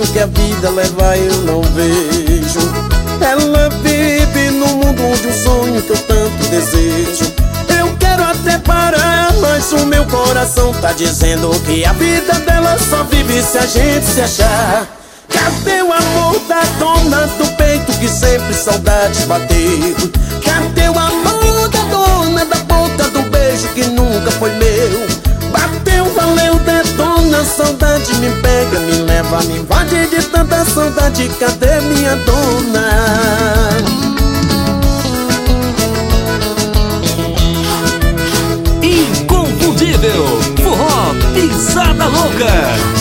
tanto que a vida leva eu não vejo. Ela vive num mundo de um sonho que eu tanto desejo. Eu quero até parar, mas o meu coração tá dizendo que a vida dela só vive se a gente se achar. Cadê o amor da dona do peito que sempre saudade bateu? Cadê o amor da dona da boca do beijo que nunca foi meu? Bateu, valeu, detona, saudade me pega, me leva, me invade de tanta saudade. Cadê minha dona? Inconfundível, forró, pisada louca.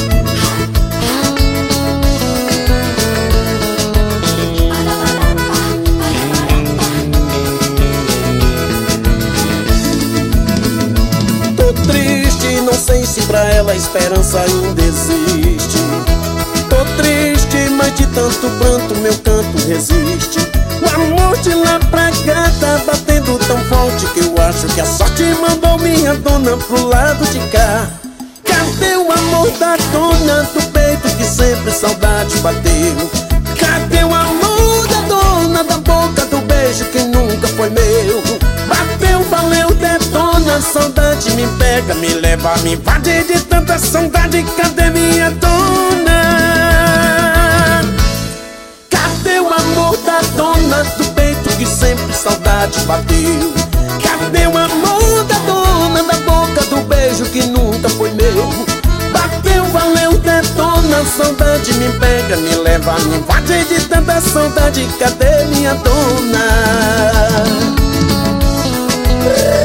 Não sei se pra ela a esperança ainda existe. Tô triste, mas de tanto pranto meu canto resiste. O amor de lá pra cá tá batendo tão forte que eu acho que a sorte mandou minha dona pro lado de cá. Cadê o amor da dona do peito que sempre saudade bateu? Cadê o amor da dona da boca do beijo que nunca foi meu? Bateu, valeu, detona, saudade me pega, me leva, me invade de tanta saudade. Cadê minha dona? Cadê o amor da dona do peito que sempre saudade bateu? Cadê o amor da dona da boca do beijo que nunca foi meu? Bateu, valeu, detona, saudade me pega, me leva, me invade de tanta saudade. Cadê minha dona?